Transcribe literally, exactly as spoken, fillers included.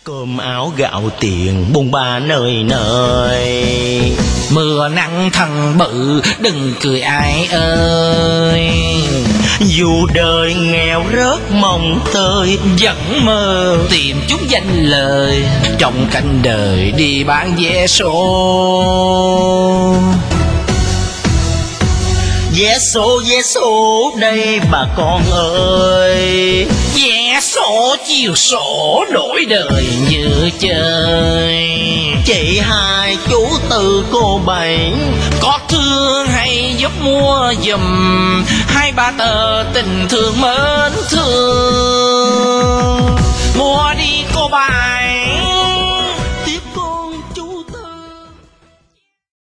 Cơm áo gạo tiền bôn ba nơi nơi. Mưa nắng thằng bự đừng cười ai ơi. Dù đời nghèo rớt mồng tơi, vẫn mơ tìm chút danh lời. Trong cánh đời đi bán vé số. Vé số vé số đây bà con ơi. Vé số chiều sổ đổi đời như chơi. Chị hai chú tư cô bảy, có thương hay giúp mua giùm hai ba tờ tình thương mến thương. Mua đi cô bài